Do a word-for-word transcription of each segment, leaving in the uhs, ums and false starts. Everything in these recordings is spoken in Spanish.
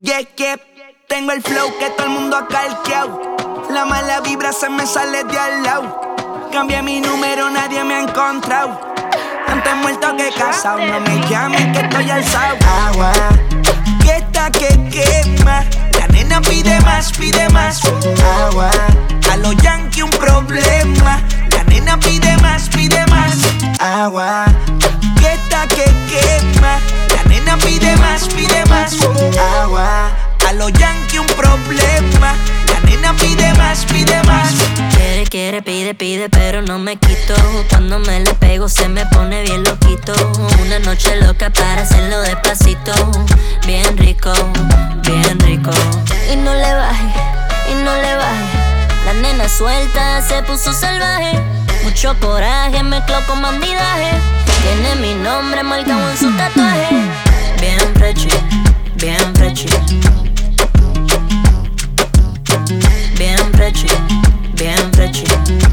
Yeah, yeah, tengo el flow que todo el mundo ha calqueado. La mala vibra se me sale de al lado. Cambié mi número, nadie me ha encontrado. Antes muerto que casado, no me llamen que estoy alzado. Agua, que está que quema. La nena pide más, pide más. Agua, a los yankees un problema. La nena pide más, pide más. Agua, que está que quema. La nena pide más, pide más. Agua, a los yankees un problema. La nena pide más, pide más. Quiere, quiere, pide, pide, pero no me quito. Cuando me le pego se me pone bien loquito. Una noche loca para hacerlo despacito. Bien rico, bien rico. Y no le baje, y no le baje. La nena suelta se puso salvaje. Mucho coraje mezcló con bandidaje. Tiene mi nombre marcado en su tatuaje. Bien frechi, bien frechi. Bien frechi, bien frechi.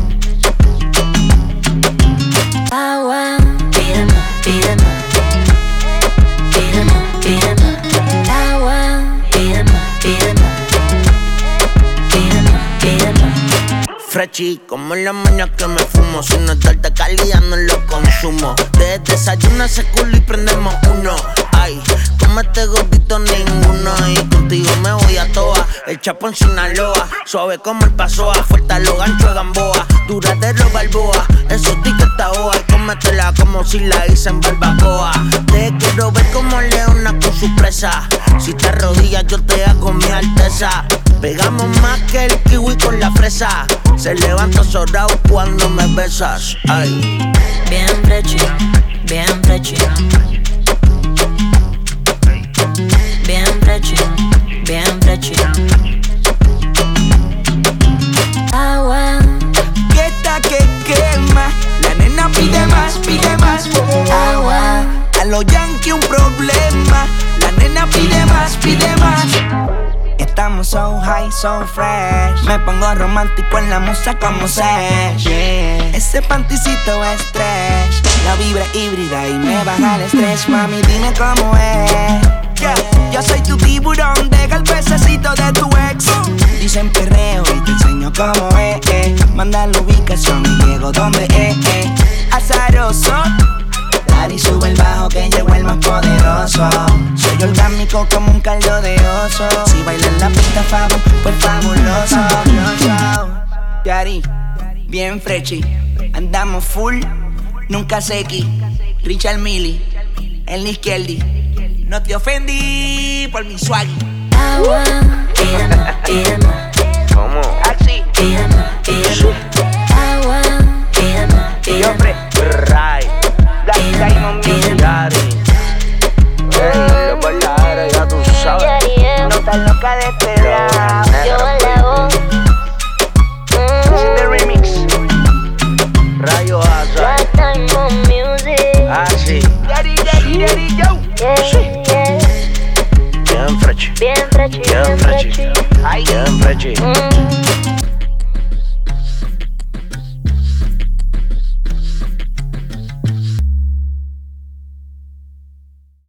Agua, pide más, pide más. Pide más, pide más. Agua, pide más, pide más. Pide más, pide más. Frechi, como en la mañana que me fumo. Si no es de calidad no lo consumo. Desde desayuno ese culo y prendemos uno. Ay, como este gordito ninguno. Y contigo me voy a toa. El Chapo en Sinaloa, suave como el Pasoa. Fuerte a los ganchos de Gamboa, duradero Balboa. Eso etiqueta boa y cómetela como si la hice en barbacoa. Te quiero ver como leona con su presa. Si te arrodillas yo te hago mi alteza. Pegamos más que el kiwi con la fresa. Se levanta sobrado cuando me besas. Ay. Bien frechi, bien frechi. Bien frechi, bien frechi. Agua, Que está que quema. La nena pide más, pide más. Agua, a los yankees un problema. La nena pide más, pide más. Estamos so high, so fresh. Me pongo romántico en la musa como Sesh, yeah. Ese panticito es trash. La vibra híbrida y me baja el estrés. Mami, dime cómo es, yeah. Yo soy tu tiburón, deja el pececito de tu ex. Dicen perreo y te enseño cómo es, eh. Manda la ubicación y llego donde es, eh. Azaroso, Daddy sube el bajo que llegó el más poderoso. Soy orgánico como un caldo de oso. Si baila en la pista fabo, pues fabuloso. Daddy, bien frechi. Andamos full, nunca sequi. Richard Millie, en la izquierdi. No te ofendí por mi swag. agua, pide más, pide más. ¿Cómo? Así. Pide más, pide más. Agua, pide más, pide más. Right. Diamond Music. Daddy. Ey, los bailadores ya tú sabes. No estás loca de esperar. Yo la voz. This is the remix. Rayo Asa. Diamond Music. Ah, sí. Daddy, daddy, daddy, yo. Yeah, yeah. Bien frechi. Bien frechi, Bien bien frechi. frechi. Ay, Bien frechi. Mm.